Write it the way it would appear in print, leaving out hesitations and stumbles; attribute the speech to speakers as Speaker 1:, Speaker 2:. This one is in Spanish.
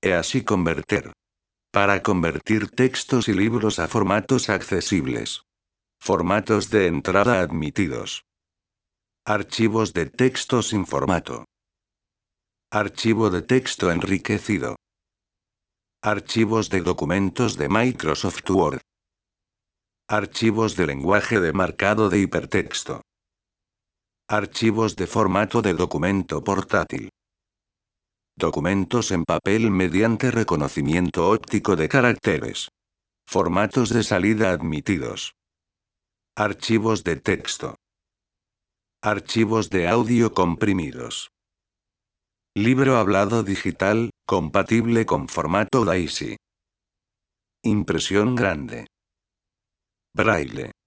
Speaker 1: E así converter. Para convertir textos y libros a formatos accesibles. Formatos de entrada admitidos. Archivos de texto sin formato. Archivo de texto enriquecido. Archivos de documentos de Microsoft Word. Archivos de lenguaje de marcado de hipertexto. Archivos de formato de documento portátil. Documentos en papel mediante reconocimiento óptico de caracteres. Formatos de salida admitidos. Archivos de texto. Archivos de audio comprimidos. Libro hablado digital, compatible con formato DAISY. Impresión grande. Braille.